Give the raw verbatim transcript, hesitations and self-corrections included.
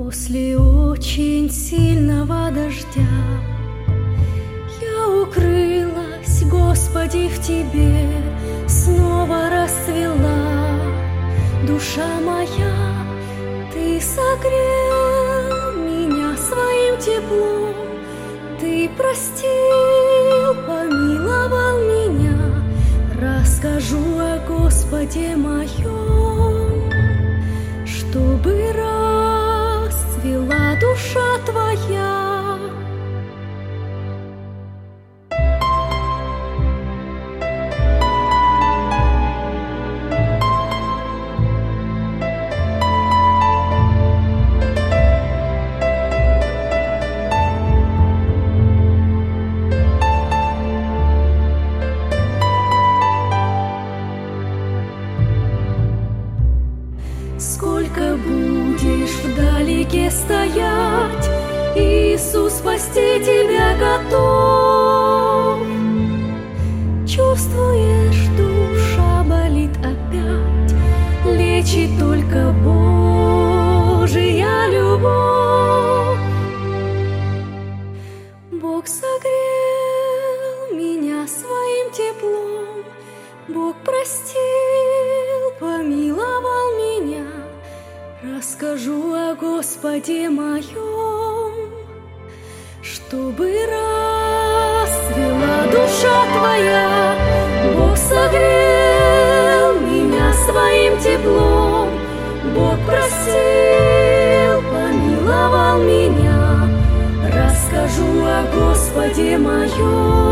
После очень сильного дождя я укрылась, Господи, в Тебе, снова расцвела душа моя. Ты согрел меня своим теплом, Ты простил, помиловал меня. Расскажу о Господе моем, чтобы расцвела душа Твоя. Сколько будешь вдалеке стоять, Иисус спасти тебя готов. Чувствуешь, душа болит опять, лечит только Божия любовь. Бог согрел меня своим теплом, Бог простил, помиловал меня. Расскажу о Господе моем, чтобы расцвела душа Твоя. Бог согрел меня своим теплом, Бог простил, помиловал меня. Расскажу о Господе моем,